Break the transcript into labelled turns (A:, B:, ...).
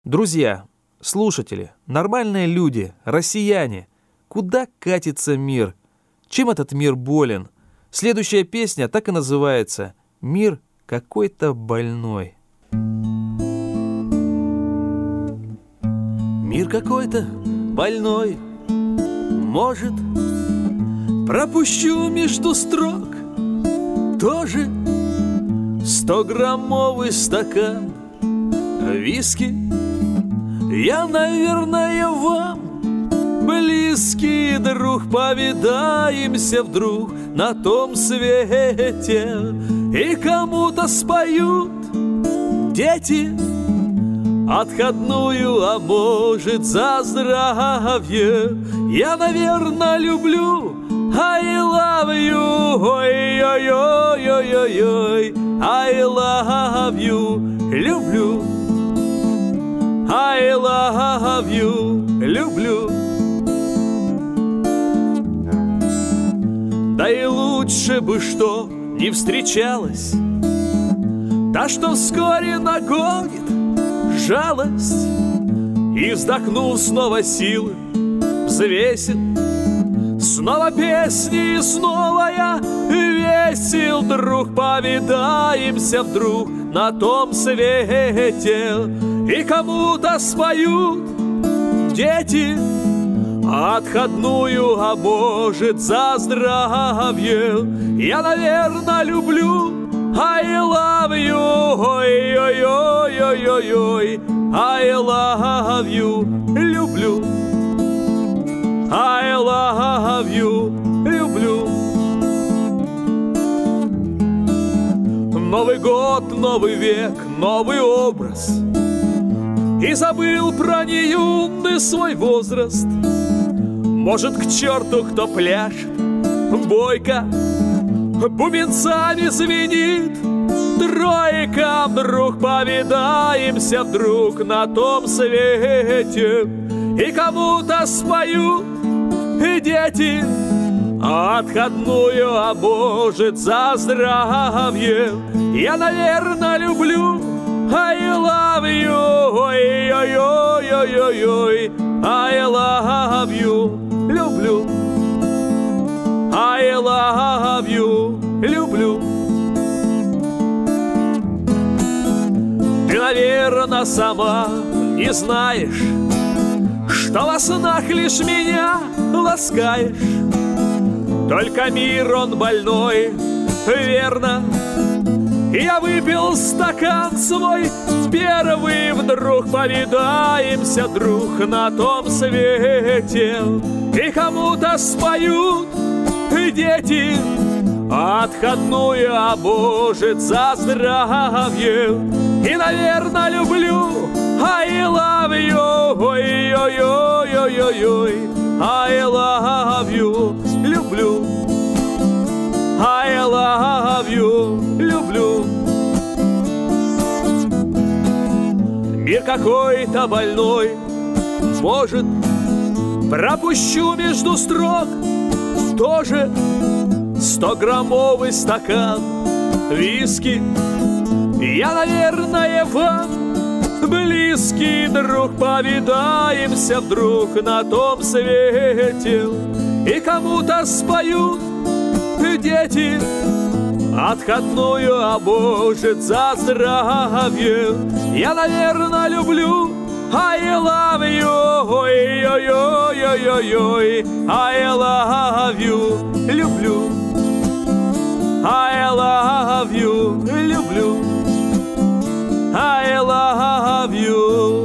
A: Друзья, слушатели, нормальные люди, россияне, куда катится мир? Чем этот мир болен? Следующая песня так и называется «Мир какой-то больной». Мир какой-то больной, может, пропущу между строк тоже 100-граммовый стакан виски. Я, наверное, вам близкий друг, повидаемся вдруг на том свете, и кому-то споют дети отходную, а может, за здравие. Я, наверное, люблю I love you, ой-ой-ой-ой-ой, I love you, люблю, I love you, люблю. Да и лучше бы, что не встречалась та, что вскоре нагонит жалость, и, вздохнув, снова силы взвесит, снова песни, и снова я весел, друг, повидаемся вдруг на том свете, и кому-то споют дети отходную, а может, за здравие. Я, наверное, люблю I love you, ой-ой-ой-ой-ой, I love you, люблю, I love you, люблю. Новый год, новый век, новый образ, и забыл про неюный свой возраст. Может, к черту, кто пляшет бойко, бубенцами звенит тройкам, друг, повидаемся вдруг на том свете, и кому-то споют дети отходную, а может, за здравие. Я, наверное, люблю I love you, ой-ой-ой-ой-ой, I love you, люблю, I love you, люблю. Ты, наверное, сама не знаешь, что во снах лишь меня ласкаешь. Только мир, он больной, верно. Я выпил стакан свой первый, вдруг повидаемся, друг, на том свете, и кому-то споют дети отходную, а может, за здравие. И, наверное, люблю I love you, ой-ой-ой-ой-ой, I love you, люблю, I love you, люблю. Мир какой-то больной, может, пропущу между строк тоже 100-граммовый стакан виски. Я, наверное, вам близкий друг, повидаемся вдруг на том свете, и кому-то споют дети отходную, а может, за здравие. Я, наверное, люблю I love you, ой-ой-ой-ой-ой, I love you, люблю, I love you, люблю, I love you.